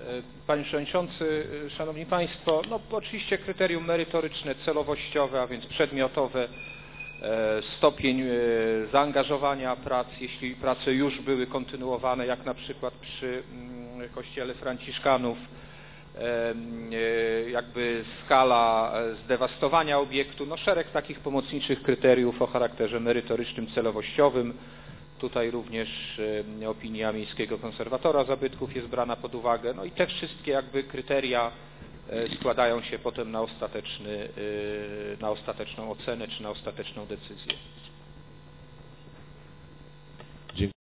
Panie Przewodniczący, Szanowni Państwo, no oczywiście kryterium merytoryczne, celowościowe, a więc przedmiotowe, stopień zaangażowania prac, jeśli prace już były kontynuowane, jak na przykład przy Kościele Franciszkanów, jakby skala zdewastowania obiektu, no szereg takich pomocniczych kryteriów o charakterze merytorycznym, celowościowym. Tutaj również opinia Miejskiego Konserwatora Zabytków jest brana pod uwagę. No i te wszystkie jakby kryteria składają się potem na ostateczną ocenę czy na ostateczną decyzję.